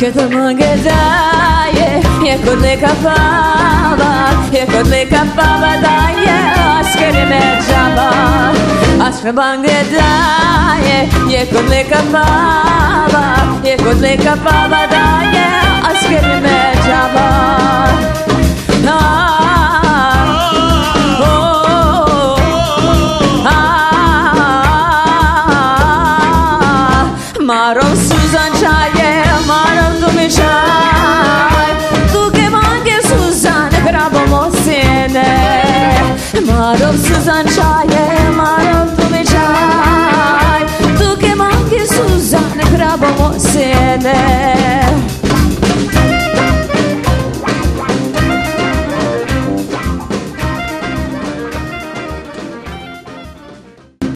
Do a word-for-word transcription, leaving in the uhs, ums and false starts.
che tu mangerai e con le capava e con le capava dai askeri me java askeri mangerai e con le capava e con le capava dai askeri me java Marom Suzan Chaye, Marom Tumi Chay, tu che mangi Suzan, grabo mosene. Marom Suzan Chaye, Marom Tumi Chay, tu che mangi Suzan, grabo mosene.